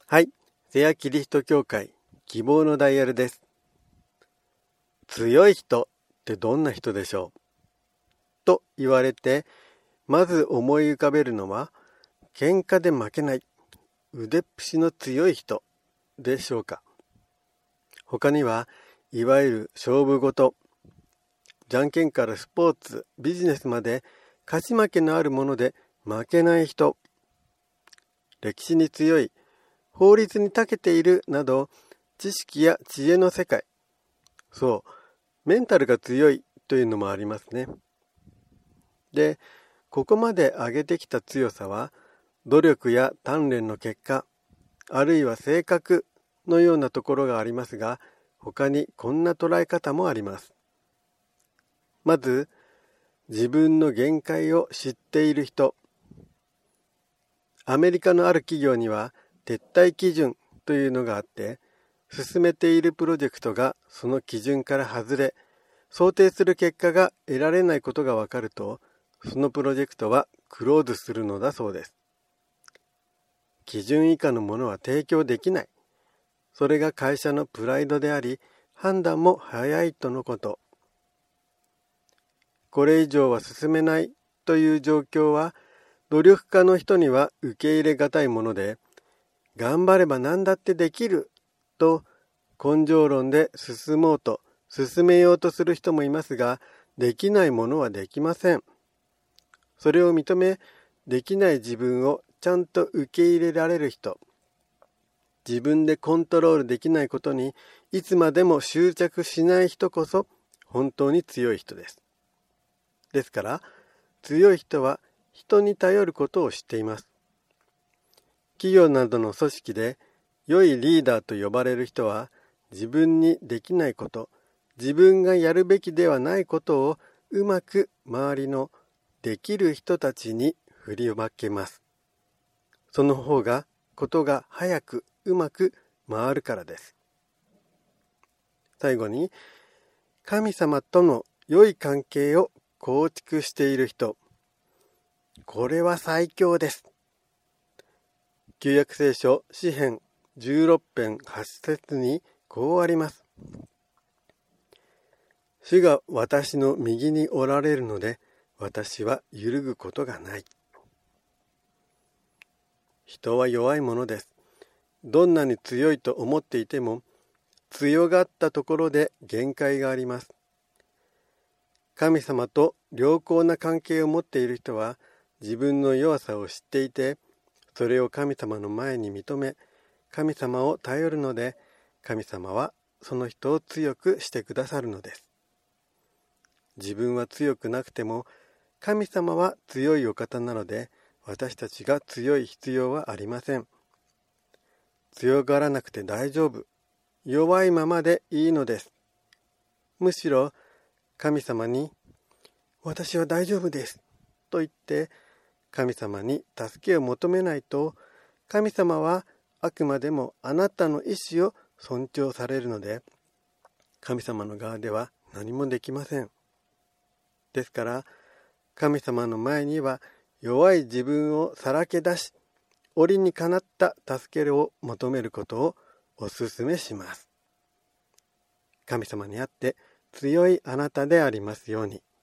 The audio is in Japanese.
はい、瀬谷キリスト教会希望のダイヤルです。強い人ってどんな人でしょうと言われて、まず思い浮かべるのは、喧嘩で負けない、腕っぷしの強い人でしょうか。他には、いわゆる勝負事、じゃんけんからスポーツ、ビジネスまで勝ち負けのあるもので負けない人、歴史に強い、法律に長けているなど、知識や知恵の世界、そう、メンタルが強いというのもありますね。で、ここまで上げてきた強さは、努力や鍛錬の結果、あるいは性格のようなところがありますが、他にこんな捉え方もあります。まず、自分の限界を知っている人。アメリカのある企業には、撤退基準というのがあって、進めているプロジェクトがその基準から外れ、想定する結果が得られないことがわかると、そのプロジェクトはクローズするのだそうです。基準以下のものは提供できない。それが会社のプライドであり、判断も早いとのこと。これ以上は進めないという状況は、努力家の人には受け入れがたいもので、頑張れば何だってできると根性論で進めようとする人もいますが、できないものはできません。それを認め、できない自分をちゃんと受け入れられる人、自分でコントロールできないことにいつまでも執着しない人こそ本当に強い人です。ですから、強い人は人に頼ることを知っています。企業などの組織で良いリーダーと呼ばれる人は、自分にできないこと、自分がやるべきではないことをうまく周りのできる人たちに振り分けます。その方がことが早くうまく回るからです。最後に、神様との良い関係を構築している人。これは最強です。旧約聖書詩編16編8節にこうあります。主が私の右におられるので、私は揺るぐことがない。人は弱いものです。どんなに強いと思っていても、強がったところで限界があります。神様と良好な関係を持っている人は、自分の弱さを知っていて、それを神様の前に認め、神様を頼るので、神様はその人を強くしてくださるのです。自分は強くなくても、神様は強いお方なので、私たちが強い必要はありません。強がらなくて大丈夫。弱いままでいいのです。むしろ、神様に、私は大丈夫です。と言って、神様に助けを求めないと、神様はあくまでもあなたの意志を尊重されるので、神様の側では何もできません。ですから、神様の前には弱い自分をさらけ出し、折にかなった助けを求めることをお勧めします。神様にあって強いあなたでありますように。